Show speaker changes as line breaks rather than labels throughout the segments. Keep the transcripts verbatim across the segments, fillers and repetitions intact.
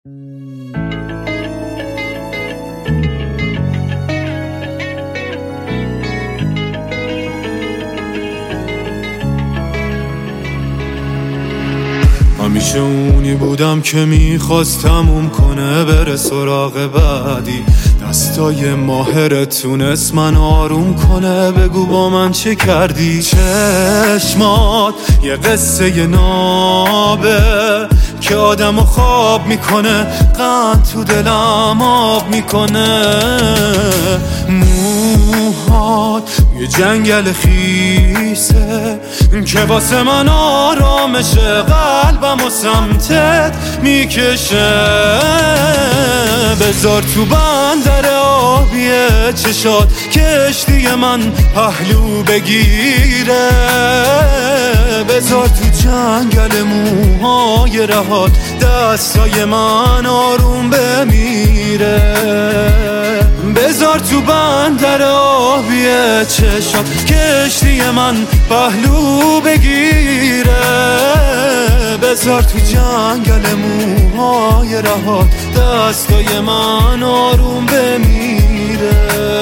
همیشه اونی بودم که میخواست تموم کنه بره سراغ بعدی. دستای ماهر تونست من آروم کنه. بگو با من چه کردی؟ چشمات یه قصه نابه که آدمو خواب میکنه، قند تو دلم آب میکنه. موهات یه جنگل خیسه که واسه من آرامشه، قلبم و سمتت میکشه. بذار تو بندر آبیه چشات کشتی من پهلو بگیره. بذار تو جنگل موهای رهات دستای من آروم بمیره. بذار تو بندر آبیه چشات کشتی من پهلو بگیره. بذار تو جنگل موهای رهات دستای من آروم بمیره.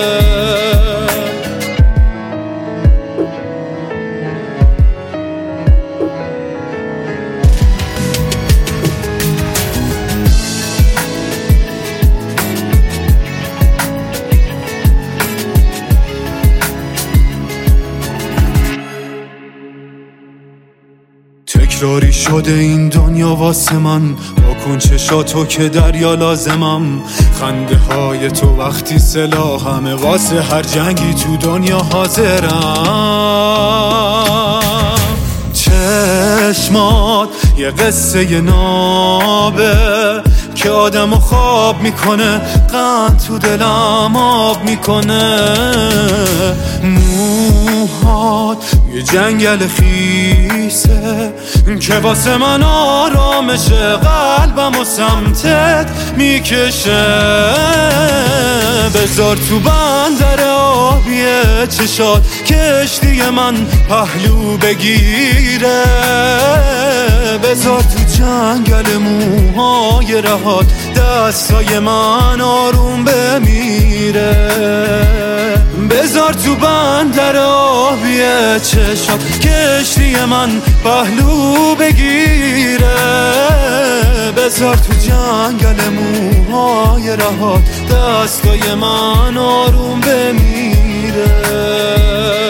تکراری شده این دنیا واسه من، با کن چشاتو که دریا لازمم. خنده های تو وقتی سلاحمه، واسه هر جنگی تو دنیا حاضرم. چشمات یه قصه نابه که آدمو خواب میکنه، قند تو دلم آب میکنه. موهات یه جنگل خیسه که واسه من آرامشه، قلبم و سمتت میکشه. بذار تو بندر آبیه چشات کشتی من پهلو بگیره. بذار تو جنگل موهای رهات دستای من آروم بمیره. بذار تو بندر آبیه چشات کشتی من پهلو بگیره. بذار تو جنگل موهای رهات دستای من آروم بمیره.